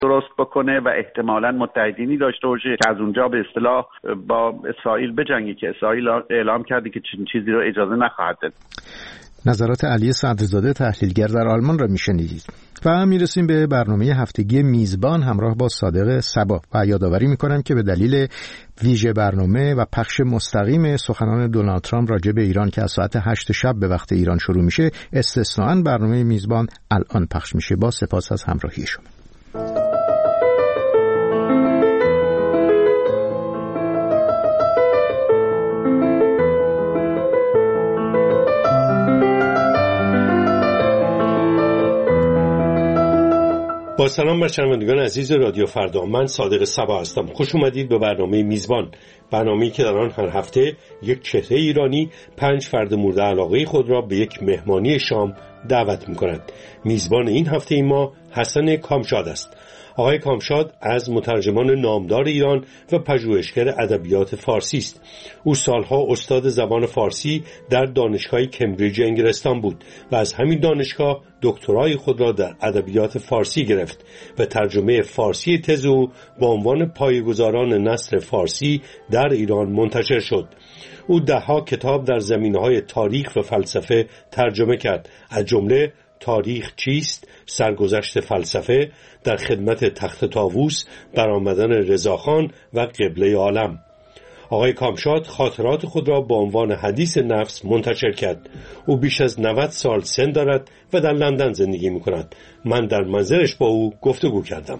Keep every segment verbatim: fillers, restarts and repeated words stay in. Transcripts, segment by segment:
درست بکنه و احتمالاً متحدینی داشته باشه که از اونجا به اصطلاح با اسرائیل بجنگه که اسرائیل اعلام کرده که چنین چیزی رو اجازه نخواهد داد. نظرات علی صدرزاده تحلیلگر در آلمان را میشنیدید. و میرسیم به برنامه هفتگی میزبان همراه با صادق صبا و یادآوری میکنم که به دلیل ویژه برنامه و پخش مستقیم سخنان دونالد ترامپ راجع به ایران که از ساعت هشت شب به وقت ایران شروع میشه، استثناءً برنامه میزبان الان پخش میشه. با سپاس از همراهی شما. با سلام بر شنوندگان عزیز رادیو فردا، من صادق صبا هستم. خوش اومدید به برنامه میزبان، برنامه‌ای که در آن هر هفته یک چهره ایرانی پنج فرد مورد علاقه خود را به یک مهمانی شام دعوت می‌کند. میزبان این هفته ای ما حسن کامشاد است. آقای کامشاد از مترجمان نامدار ایران و پژوهشگر ادبیات فارسی است. او سالها استاد زبان فارسی در دانشگاه کمبریج انگلستان بود و از همین دانشگاه دکترای خود را در ادبیات فارسی گرفت و ترجمه فارسی تز او با عنوان پایه‌گذاران نثر فارسی در ایران منتشر شد. او ده‌ها کتاب در زمینه‌های تاریخ و فلسفه ترجمه کرد، از جمله تاریخ چیست، سرگذشت فلسفه، در خدمت تخت طاووس، برآمدن رضاخان و قبله عالم. آقای کامشاد خاطرات خود را با عنوان حدیث نفس منتشر کرد. او بیش از نود سال سن دارد و در لندن زندگی می کند. من در منزلش با او گفتگو کردم.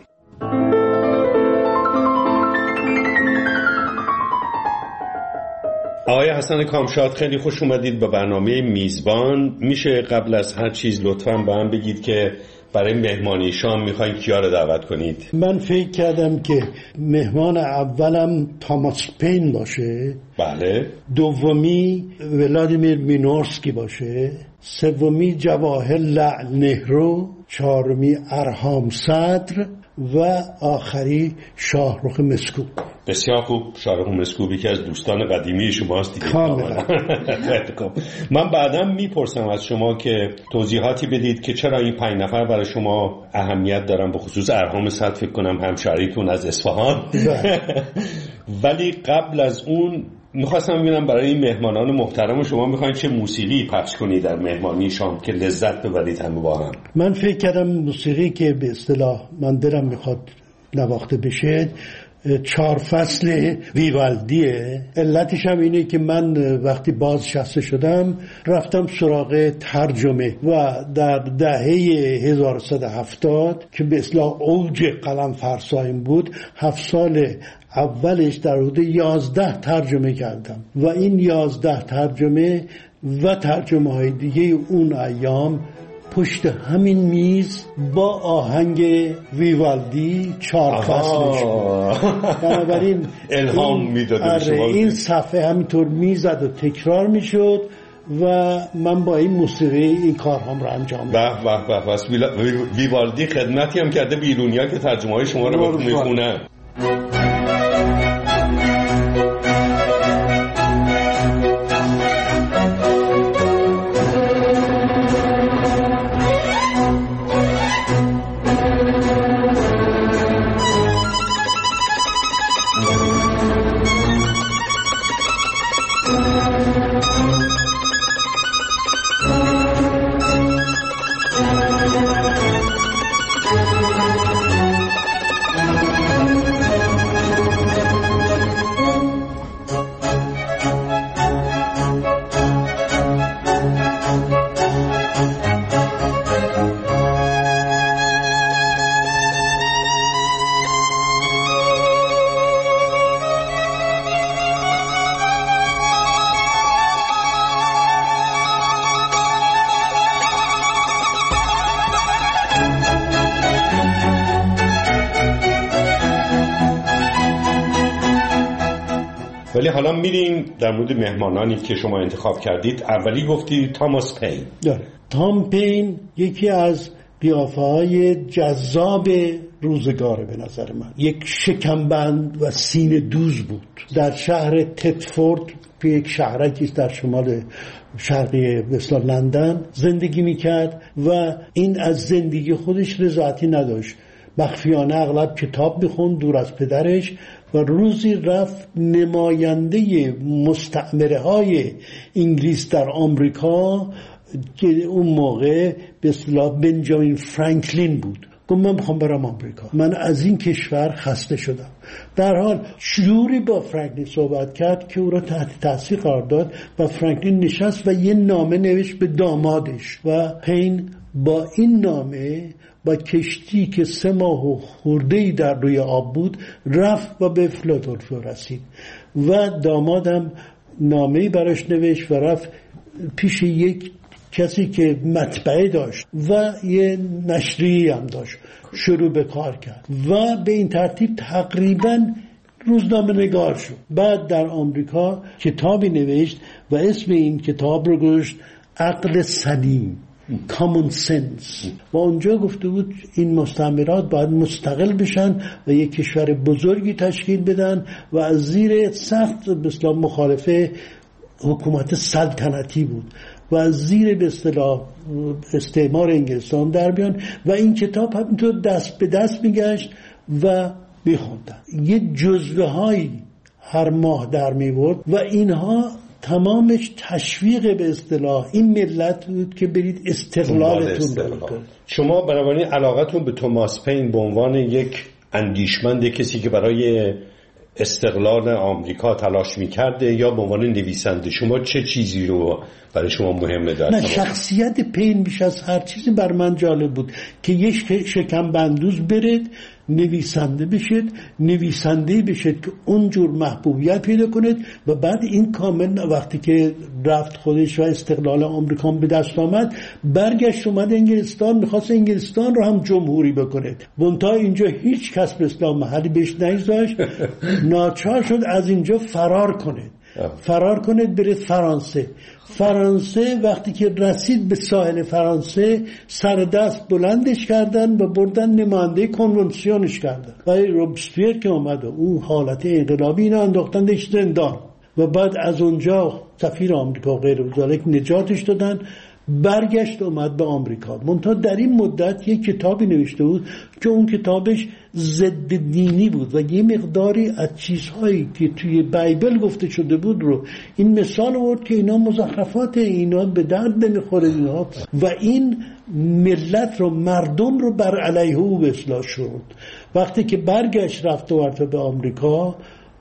آقای حسن کامشاد، خیلی خوش اومدید به برنامه میزبان. میشه قبل از هر چیز لطفاً به هم بگید که برای مهمانی شام میخواین کیا رو دعوت کنید؟ من فکر کردم که مهمان اولم تاماس پین باشه، بله. دومی ولادیمیر مینورسکی باشه، سومی جواهرلال نهرو، چهارمی ارهام صدر و آخری شاهرخ مسکوب. بسیار خوب. شاهرخ مسکوبی که از دوستان قدیمی شماست دیگه. کاملا. من بعداً میپرسم از شما که توضیحاتی بدید که چرا این پنج نفر برای شما اهمیت دارن، به خصوص ارهام صدر فکر کنم همشهریتون از اصفهان. ولی قبل از اون میخواستم ببینم برای این مهمانان محترم شما میخواین چه موسیقی پخش کنید در مهمانی شام که لذت ببرید همه با هم؟ من فکر کردم موسیقی که به اصطلاح من دلم میخواد نواخته بشه چهار فصل ویوالدیه. علتش هم اینه که من وقتی بازنشسته شدم رفتم سراغ ترجمه و در دهه هزار و سیصد و هفتاد که به اصطلاح اوج قلم فرساییم بود، هفت سال اولش در حدود یازده ترجمه کردم و این یازده ترجمه و ترجمه های دیگه اون ایام پشت همین میز با آهنگ ویوالدی چهار فصلش بود. بنابراین الهام میداد به شما. این صفحه همینطور میزد و تکرار میشد و من با این موسیقی این کارهام رو انجام میدم. به به به. بس ویوالدی خدمتی هم کرده به ایرانیا که ترجمه های شما رو میخونه. ولی حالا میریم در مورد مهمانانی که شما انتخاب کردید. اولی گفتی تاماس پین. داره. تام پین یکی از قیافه‌های جذاب روزگاره به نظر من. یک شکمبند و سینه دوز بود. در شهر تتفورد که یک شهرکی است در شمال شرقی مثلا لندن زندگی میکرد و این از زندگی خودش رضایتی نداشت. مخفیانه اغلب کتاب میخوند دور از پدرش و روزی رفت نماینده مستعمره های انگلیس در آمریکا که اون موقع به اصطلاح بنجامین فرانکلین بود، گفت من میخوام برم آمریکا، من از این کشور خسته شدم. در حال شجوری با فرانکلین صحبت کرد که او را تحت تاثیر قرار داد و فرانکلین نشست و یه نامه نوشت به دامادش و پین با این نامه با کشتی که سه ماه و خورده‌ای در روی آب بود رفت و به فیلادلفیا رسید و دامادم نامه‌ای براش نوشت و رفت پیش یک کسی که مطبعه داشت و یه نشریه هم داشت، شروع به کار کرد و به این ترتیب تقریباً روزنامه نگار شد. بعد در آمریکا کتابی نوشت و اسم این کتاب رو گذاشت عقل سلیم، common sense، و اونجا گفته بود این مستعمرات باید مستقل بشن و یک کشور بزرگی تشکیل بدن و از زیر سخت به اصطلاح مخالفه حکومت سلطنتی بود و از زیر به اصطلاح استعمار انگلستان در بیان و این کتاب همینطور دست به دست میگشت و میخوندن. یه جزوه هایی هر ماه در میورد و اینها تمامش تشویق به اصطلاح این ملت بود که برید استقلالتون رو کنید. شما بنابراین علاقتون به توماس پین به عنوان یک اندیشمند، کسی که برای استقلال آمریکا تلاش میکرده، یا به عنوان نویسنده شما چه چیزی رو برای شما مهمه داشت؟ نه، شخصیت پین بیش از هر چیزی بر من جالب بود که یک شکم بندوز برد نویسنده بشید، نویسنده بشید که اونجور محبوبیت پیدا کنید و بعد این کامل وقتی که رفت خودش و استقلال آمریکا به دست آمد برگشت اومد انگلستان، میخواست انگلستان رو هم جمهوری بکنید. منتها اینجا هیچ کس به اسلام محلی بهش نگذاشت، ناچار شد از اینجا فرار کنید فرار کنید برید فرانسه. فرانسه وقتی که رسید به ساحل فرانسه سر دست بلندش کردن و بردن نماینده کنونسیونش کردن و روبسپیر که اومد اون حالت انقلابی اینو انداختندش زندان و بعد از اونجا سفیر آمریکا غیر ذالک نجاتش دادن، برگشت اومد به آمریکا. منتها در این مدت یک کتابی نوشته بود که اون کتابش ضد دینی بود و یه مقداری از چیزهایی که توی بایبل گفته شده بود رو این مثال آورد که اینا مزخرفات، اینا به درد نمیخوره اینا، و این ملت رو، مردم رو بر علیه او به اصلاح شد. وقتی که برگشت رفت و رفت به آمریکا،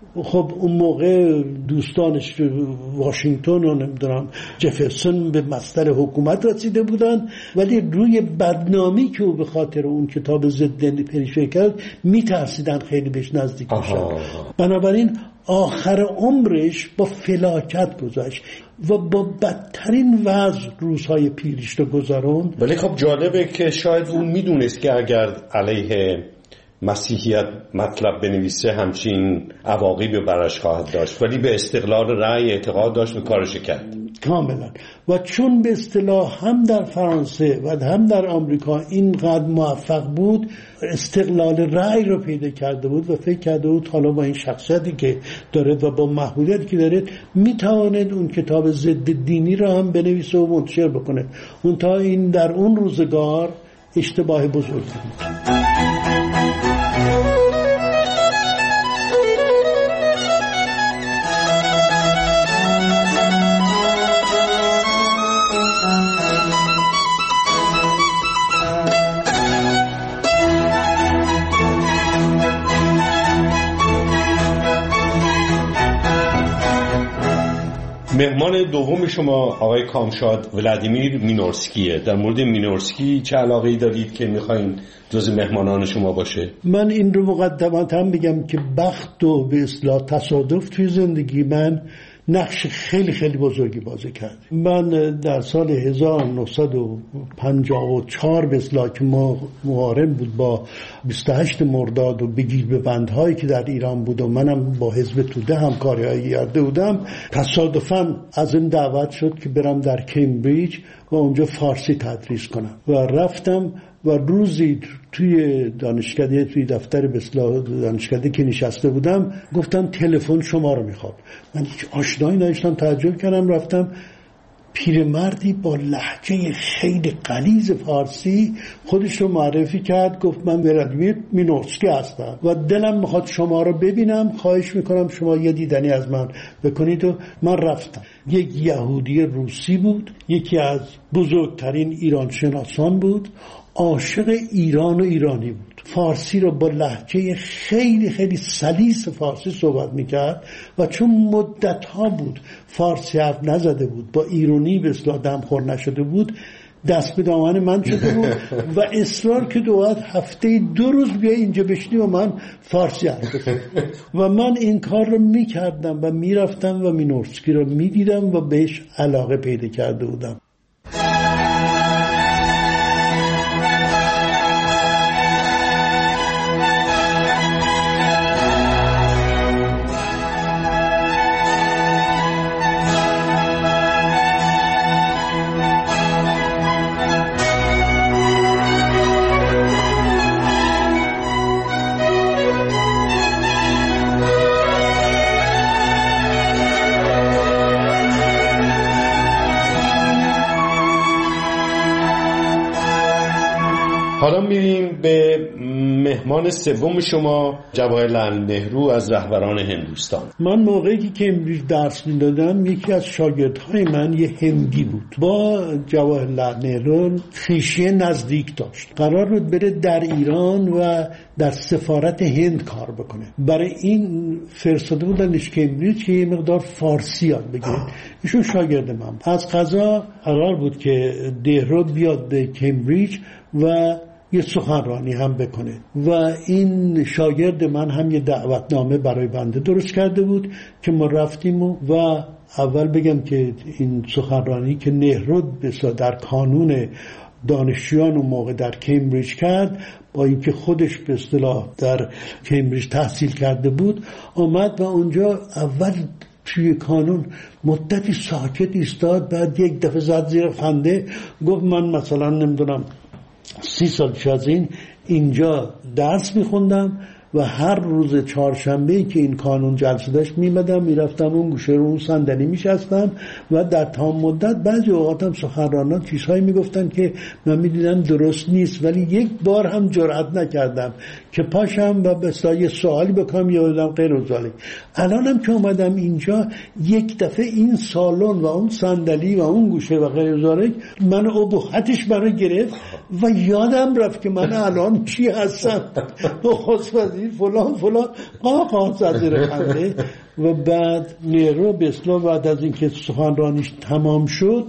خب اون موقع دوستانش واشنگتن و نمیدونم جفرسون به مصدر حکومت رسیده بودن، ولی روی بدنامی که او به خاطر اون کتاب ضد پریشه کرد میترسیدن خیلی بهش نزدیک بشن. بنابراین آخر عمرش با فلاکت گذشت و با بدترین وضع روزهای پیریش رو گذراند. ولی خب جالبه که شاید اون میدونست که اگر علیه مسیحیت مطلب بنویسه همچین عواقبی براش خواهد داشت، ولی به استقلال رأی اعتقاد داشت و کارش کرد کاملا. و چون به اصطلاح هم در فرانسه و هم در آمریکا اینقدر موفق بود، استقلال رأی رو پیدا کرده بود و فکر کرده بود حالا با این شخصیتی که دارد و با محبوبیتی که دارد میتواند اون کتاب ضد دینی رو هم بنویسه و منتشر بکنه. اون تا این در اون روزگار اشتباه بزرگی بود. مهمان دوم شما آقای کامشاد ولادیمیر مینورسکیه. در مورد مینورسکی چه علاقه‌ای دارید که می‌خواین جز مهمانان شما باشه؟ من این رو مقدماً بگم که بخت و به اصطلاح تصادف توی زندگی من نقش خیلی خیلی بزرگی بازی کرد. من در سال هزار و نهصد و پنجاه و چهار به اصطلاح که ما مقارن بود با بیست و هشت مرداد و بگیر به بندهایی که در ایران بود و منم با حزب توده همکاری‌هایی کرده بودم، تصادفاً از این دعوت شد که برم در کمبریج و اونجا فارسی تدریس کنم و رفتم و روزی توی دانشکده توی دفتر به اصطلاح دانشکده که نشسته بودم گفتم تلفن شما رو میخوام. من هیچ آشنایی نداشتم، تعجب کردم، رفتم پیرمردی با لهجه خیلی غلیظ فارسی خودش رو معرفی کرد، گفت من ولادیمیر مینوفسکی هستم و دلم میخواد شما رو ببینم، خواهش میکنم شما یه دیدنی از من بکنید. و من رفتم. یک یهودی روسی بود، یکی از بزرگترین ایران شناسان بود، عاشق ایران و ایرانی بود. فارسی رو با لهجه خیلی خیلی سلیس فارسی صحبت میکرد و چون مدت ها بود فارسی حرف نزده بود، با ایرانی به اصطلاح دمخور نشده بود، دست به دامن من شده بود و اصرار که دوات هفته دو روز بیا اینجا بشنی و من فارسی حرف بزنم و من این کار رو میکردم و میرفتم و مینوفسکی رو میدیدم و بهش علاقه پیدا کرده بودم. حالا میریم به مهمان سوم شما، جواهرلال نهرو از رهبران هندوستان. من موقعی که کمبریج درس میدادم یکی از شاگردهای من یه هندی بود. با جواهرلال نهرو خویشی نزدیک داشت. قرار بود بره در ایران و در سفارت هند کار بکنه. برای این فرستاده بودنش کمبریج که یه مقدار فارسی یاد بگیره. ایشون شاگرد من. از قضا قرار بود که نهرو بیاد به کمبریج و یه سخنرانی هم بکنه و این شاگرد من هم یه دعوتنامه برای بنده درست کرده بود که ما رفتیم و, و اول بگم که این سخنرانی که نهرو در کانون دانشجویان اون موقع در کمبریج کرد، با اینکه خودش به اصطلاح در کمبریج تحصیل کرده بود، آمد و اونجا اول توی کانون مدتی ساکت ایستاد، بعد یک دفعه زد زیر خنده، گفت من مثلا نمیدونم سی سال پیش از این اینجا درس میخوندم و هر روز چهارشنبه که این کانون جلسه داشت میمدم میرفتم اون گوشه رو اون صندلی میشستم و در تمام مدت بعضی اوقاتم سخنرانان چیزهایی میگفتن که من میدیدم درست نیست، ولی یک بار هم جرئت نکردم که پاشم و به سایه سوالی بکنم یا بدم غیر از ذلک. الانم که اومدم اینجا یک دفعه این سالن و اون صندلی و اون گوشه و غیر از ذلک من ابهتش برای گرفت و یادم رفت که من الان چی هستم نخست وزیر فلان فلان قاقا زد زیر خنده. و بعد نهرو به اصطلاح بعد از اینکه سخنرانیش تمام شد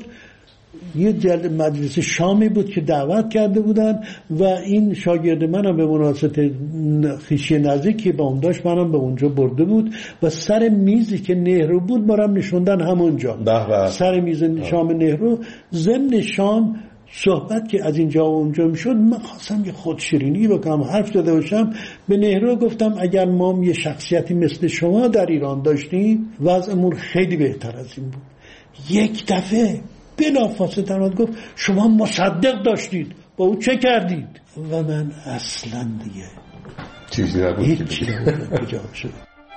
یه جلسه مجلس شامی بود که دعوت کرده بودن و این شاگرد منم به مناسبت خویشی نزدیکی با اون داشت، منم به اونجا برده بود و سر میزی که نهرو بود مرم نشوندن همونجا سر میز شام نهرو. ضمن شام صحبت که از اینجا و اونجا میشد، من خواستم یه خودشیرینی بکنم، حرف زده باشم. به نهرو گفتم اگر ما یه شخصیتی مثل شما در ایران داشتیم وضعمون خیلی بهتر از این بود. یک دفعه بلافاصله تمام گفت شما مصدق داشتید، با او چه کردید؟ و من اصلا دیگه چیزی نبود هیچی نبود جواب شد.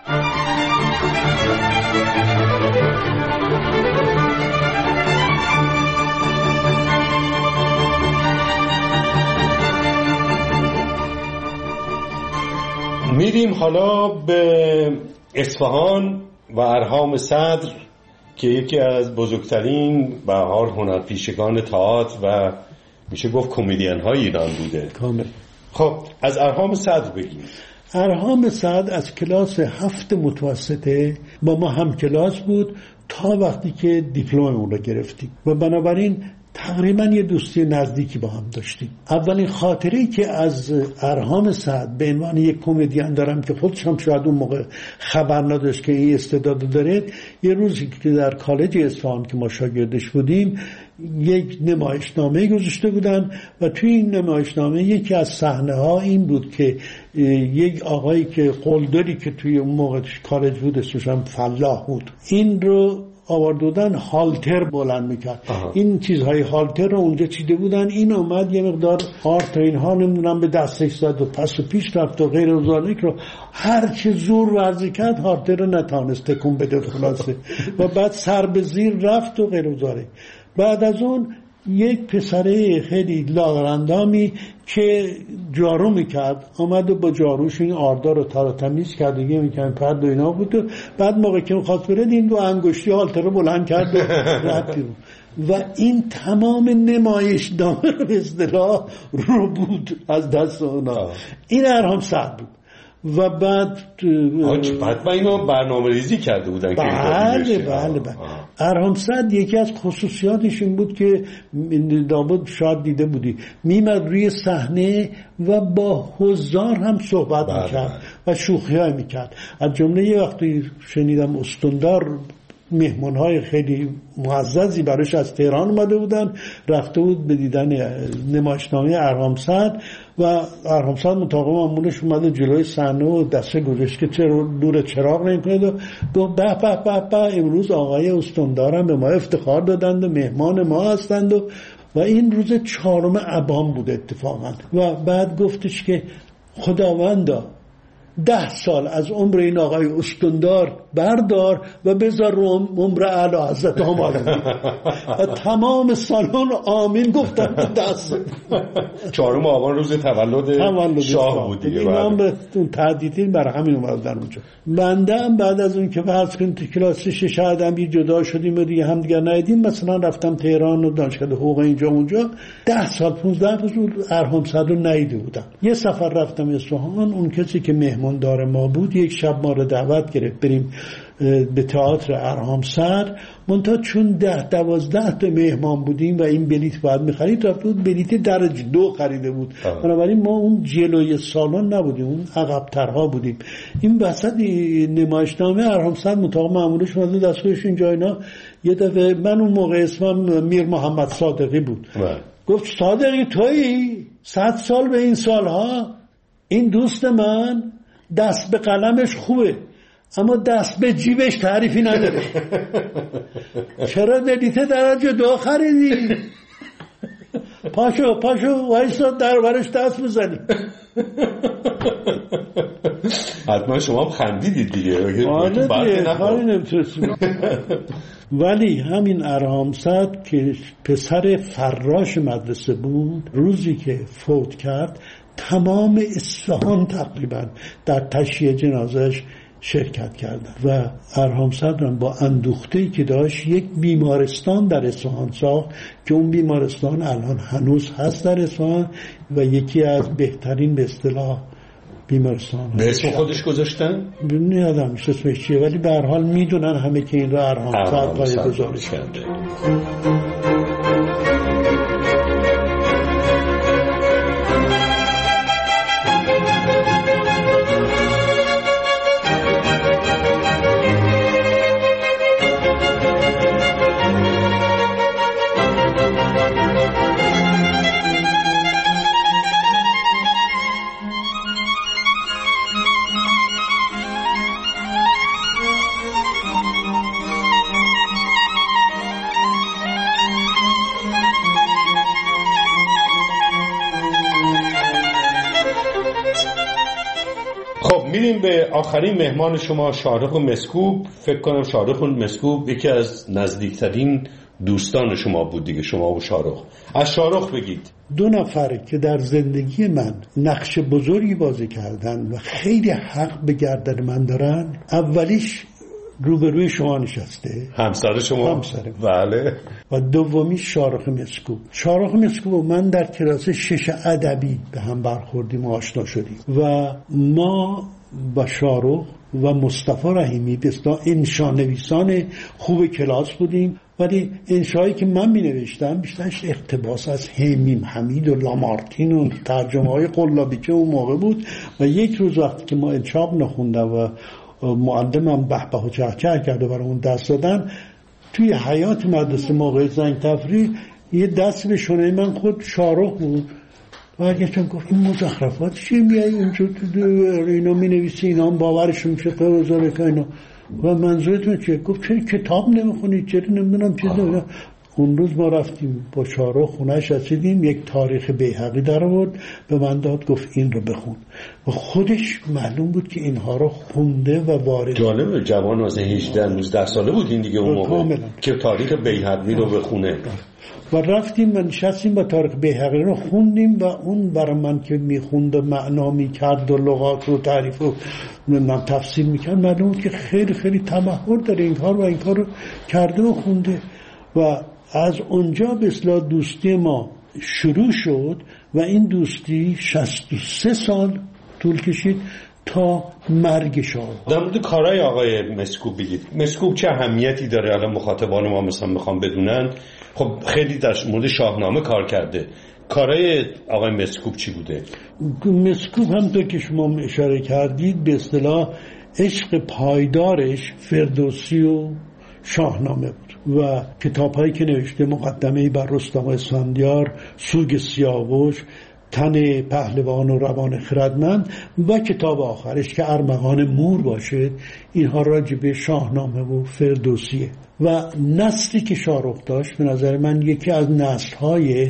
میریم حالا به اصفهان و ارهام صدر که یکی از بزرگترین به حال هنرپیشگان تئاتر و میشه گفت کمدین های ایران بوده. کامل. خب از ارهام صدر بگیم. ارهام صدر از کلاس هفت متوسطه با ما هم کلاس بود تا وقتی که دیپلممون رو گرفتیم و بنابراین تقریبا یه دوستی نزدیکی با هم داشتیم. اولین خاطری که از ارهام صدر به عنوان یک کمدین دارم که خودش هم شاید اون موقع خبر نداشت که این استعداد داره، یه روزی که در کالج اصفهان که ما شاگردش بودیم یک نمایشنامه گذاشته بودن و توی این نمایشنامه یکی از صحنه ها این بود که یک آقایی که قلدری که توی اون موقع کالج بود اسمش هم فلاح بود، این رو آورده بودن هالتر بلند میکرد. این چیزهای هالتر رو اونجا چیده بودن، این اومد یه مقدار آرت اینها نمیدونم به دستش زد و پس و پیش رفت و غیر و ذالک رو هر چه زور ورزی کرد هالتر رو نتانست تکون بده خلاصه و بعد سر به زیر رفت و غیر و ذالک. بعد از اون یک پسره خیلی لاغرندامی که جارو میکرد آمد و با جاروش این آردار رو تر و تمیز کرد و یه میکنم پرد و اینا بود و بعد موقع که میخواست برد این دو انگشتی هالتر رو بلند کرد و رفت بیرون و این تمام نمایش نامه رو به اصطلاح رو بود از دست اونا. این ارهام سعد بود و بعد بعد اینو برنامه ریزی کرده بودن. بله بله بله. ارهام سعد یکی از خصوصیاتش این بود که داود شاید دیده بودی میمد روی صحنه و با حضار هم صحبت بله میکرد بله. و شوخی های میکرد. از جمله یه وقتی شنیدم استندار مهمانهای خیلی معززی براش از تهران اومده بودن، رفته بود به دیدن نمایشنامه ارهام سعد و ارهام سعد مطابق معمولش اومده جلوی صحنه و دسته گذاشت که چرا دور چراغ نمی‌کنه و گفت به به به به امروز آقای استندارم به ما افتخار دادند و مهمان ما هستند و و این روز چهارم ابان بود اتفاقا. و بعد گفتش که خداوندا ده سال از عمر این آقای استندار بردار و بذار رو عمر اعلی حضرت آماده و تمام سالن آمین گفتن ده سال. چهارم آبان روز تولد, تولد شاه بود دیگه. این نام اون تحدیدین برای همین اومد در اونجا. بنده هم بعد از اون که فرض کنید تو کلاس شش ادبی جدا شدیم و دیگه هم دیگه ندیدیم، مثلا رفتم تهران و دانشگاه حقوق اینجا اونجا ده سال پانزده سال ارهام سعد رو ندیده بودم. یه سفر رفتم اصفهان، اون کسی که مهمان دار ما بود یک شب ما رو دعوت گرفت بریم به تئاتر ارهام سعد. منتها چون ده دوازده تا مهمان بودیم و این بلیت باید می‌خرید، رفت بود بلیت درجه دو خریده بود، بنابراین ما اون جلوی سالن نبودیم، اون عقب‌ترها بودیم. این وسط نمایشنامه ارهام سعد مطابق معمولش اومد دستش اینجا اینا. یه دفعه من اون موقع اسمم میر محمد صادقی بود بله. گفت صادقی تویی؟ صد سال به این سالها این دوست من دست به قلمش خوبه اما دست به جیبش تعریفی نداره. چرا بلیت درجه دو خریدی؟ پاشو پاشو وایسا در برش دست بزنی. حتما شما هم خندیدید دیگه. آره دیگه کاری نمیتونستیم. ولی همین ارهام سعد که پسر فراش مدرسه بود، روزی که فوت کرد تمام اصفهان تقریبا در تشییع جنازهش شرکت کردن و ارهام سعد با اندوخته‌ای که داشت یک بیمارستان در اصفهان ساخت که اون بیمارستان الان هنوز هست در اصفهان و یکی از بهترین به اصطلاح بیمارستان به اسم خودش گذاشتن؟ نمیدونم اسمش چیه ولی به هر حال میدونن همه که این را ارهام سعد پایه‌گذاری کرده. به آخرین مهمان شما شارق مسکوب. فکر کنم شارق مسکوب یکی از نزدیکترین دوستان شما بود دیگه، شما و شارق. از شارق بگید. دو نفر که در زندگی من نقش بزرگی بازی کردن و خیلی حق به گردن من دارن، اولیش روبروی شما نشسته، همسر شما. همسر بله. و دومی شارق مسکوب. شارق مسکوب و من در کلاس شش ادبی به هم برخوردیم و آشنا شدیم و ما با شارق و مصطفی رحیمی به اصطلاح انشا نویسان خوب کلاس بودیم، ولی انشایی که من می نوشتم بیشترش اقتباس از همیم حمید و لامارتین و ترجمه های قلابی که اون موقع بود. و یک روز وقتی که ما انشاب نخوندم و معلمم به به و چهچه کرده برای اون دست دادن، توی حیات مدرسه موقع زنگ تفریح یه دست به شونه من خود شارق بود و اگه چون گفت این مزخرفات چی میایی اینجا تو اینا می نویسی، اینا هم باورشون میشه قوزاره که اینا. و منظورتون چیه؟ گفت چرا کتاب نمیخونید، چرا نمیدونم چیز نمیدونم. اون روز ما رفتیم با شارخ خونهش رسیدیم، یک تاریخ بیهقی در آورد به من داد، گفت این رو بخون و خودش معلوم بود که اینها رو خونده و وارد. جالبه، جوان از هجده نوزده ساله بود این دیگه اون موقع کاملا. که تاریخ بیهقی رو بخونه. و رفتیم و نشستیم با تاریخ بیهقی رو خوندیم و اون برای من که میخوند و معنا میکرد و لغات رو تعریف و تفسیر میکرد، معلوم بود که خیلی خیلی تمحور داره این کار و این کار رو کرده و خونده. و از اونجا به اصطلاح دوستی ما شروع شد و این دوستی شصت و سه سال طول کشید تا مرگ شاه. در مورد کارهای آقای مسکوب بگید. مسکوب چه اهمیتی داره؟ الان مخاطبان ما مثلا میخوام بدونن. خب خیلی در مورد شاهنامه کار کرده. کارهای آقای مسکوب چی بوده؟ مسکوب هم تو که شما اشاره کردید به اصطلاح عشق پایدارش فردوسی و شاهنامه بود و کتاب‌هایی که نوشته، مقدمه‌ای بر رستم اسفندیار، سوگ سیاوش، تن پهلوان و روان خردمند و کتاب آخرش که ارمغان مور باشه، اینها راجع به شاهنامه و فردوسیه. و نسلی که شاهرخ داشت به نظر من یکی از نسل‌های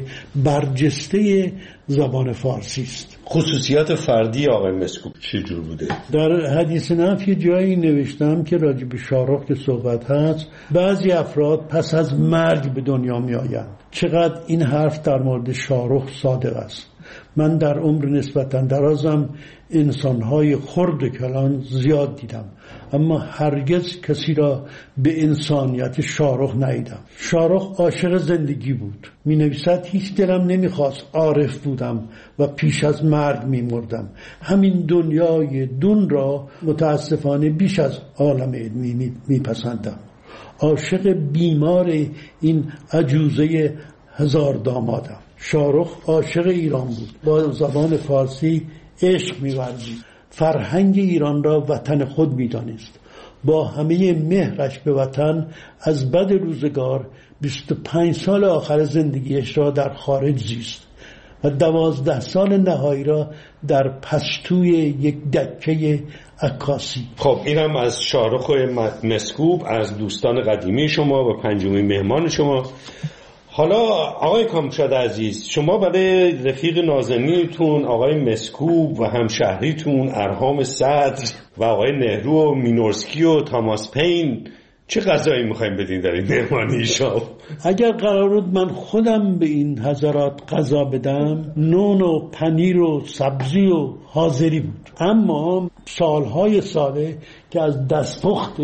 برجسته زبان فارسی است. خصوصیات فردی آقای مسکوب چه جور بوده؟ در حدیث نفس یه جایی نوشتم که راجع به شاهرخ که صحبت هست، بعضی افراد پس از مرگ به دنیا می آیند. چقدر این حرف در مورد شاهرخ صادق است. من در عمر نسبتاً درازم انسان‌های خرد کلان زیاد دیدم، اما هرگز کسی را به انسانیت شاهرخ ندیدم. شاهرخ عاشق زندگی بود. می نویسد هیچ دلم نمیخواست عارف بودم و پیش از مرگ می مردم. همین دنیای دون را متاسفانه بیش از عالم علمی می پسندم. عاشق بیمار این عجوزه هزار دامادم. شاهرخ عاشق ایران بود. با زبان فارسی عشق می‌ورزید. فرهنگ ایران را وطن خود می‌دانست. با همه مهرش به وطن از بد روزگار بیست و پنج سال آخر زندگیش را در خارج زیست و دوازده سال نهایی را در پستوی یک دکه عکاسی. خب اینم از شاهرخ مسکوب، از دوستان قدیمی شما و پنجمین مهمان شما. حالا آقای کامشاد عزیز، شما برای رفیق نازنینتون آقای مسکوب و همشهریتون ارهام صدر و آقای نهرو و مینورسکی و تاماس پین چه غذایی میخوایم بدین در این مهمانی شب؟ اگر قرار بود من خودم به این حضرات غذا بدم، نون و پنیر و سبزی و حاضری بود، اما سالهای ساله که از دستپخت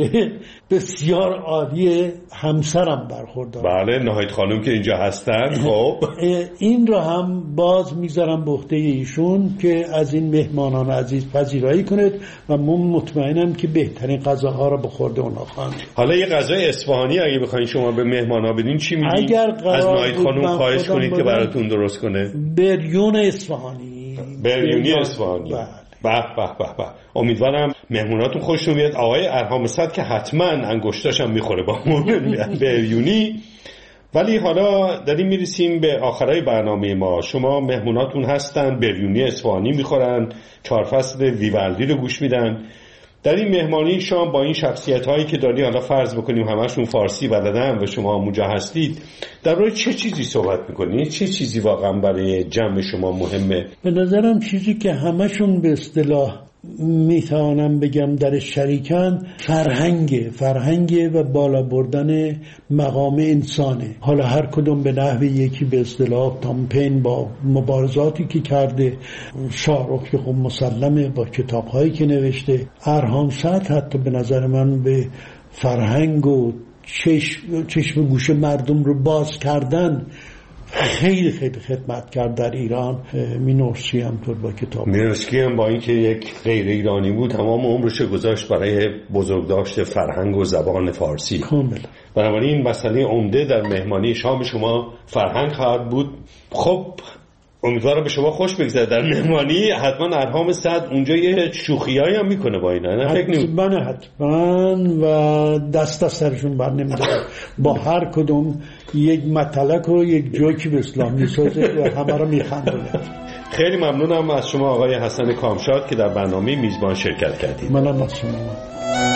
بسیار عالی همسرم برخوردار. بله، نهایت خانم که اینجا هستن. خب این رو هم باز میذارم به عهده ایشون که از این مهمانان عزیز پذیرایی کنید و من مطمئنم که بهترین غذاها رو به خورد اونها خواهند. حالا یه غذای اصفهانی اگه بخواین شما به مهمانا بدین چی میگین؟ اگر از نهایت خانم خواهش کنید که براتون درست کنه. بریون اصفهانی. بریونی اصفهانی. به به به به. امیدوارم مهموناتون خوشتون بیاد. آقای ارهام صدر که حتما انگشتاش هم میخوره با بریونی. ولی حالا داریم میرسیم به آخرای برنامه ما. شما مهموناتون هستن، بریونی اصفهانی میخورن، چهار فصل ویوالدی رو گوش میدن. در این مهمانی شما با این شخصیت هایی که داری، حالا فرض بکنیم همشون فارسی بلدن و شما اونجا هستید، در روی چه چیزی صحبت میکنید؟ چه چیزی واقعا برای جمع شما مهمه؟ به نظرم چیزی که همشون به اصطلاح میتوانم بگم در شریکن فرهنگ فرهنگ و بالا بردن مقام انسانه. حالا هر کدوم به نحو یکی، به اصطلاح تام پین با مبارزاتی که کرده، شاهرخ که خب مسلمه با کتابهایی که نوشته، ارهام صدر حتی به نظر من به فرهنگ و چشم, چشم گوش مردم رو باز کردن خیلی خیلی خدمت کرد در ایران. مینورسکی هم طور با کتاب مینورسکی هم با اینکه یک غیر ایرانی بود تمام عمرش گذاشت برای بزرگداشت فرهنگ و زبان فارسی. کاملا. بنابراین این مسئله عمده در مهمانی شام شما فرهنگ خواهد بود. خب امیدوارم به شما خوش بگذره در مهمانی. حتما ارهام صدر اونجا یه شوخیایی هم میکنه با اینا، نه فکر نمی حتما حتما و دست از سرشون بر نمیداره. با هر کدوم یک مطلق و یک جوکی به اسلام میسازه و همه رو میخندونه. خیلی ممنونم از شما آقای حسن کامشاد که در برنامه میزبان شرکت کردید. منم از شما.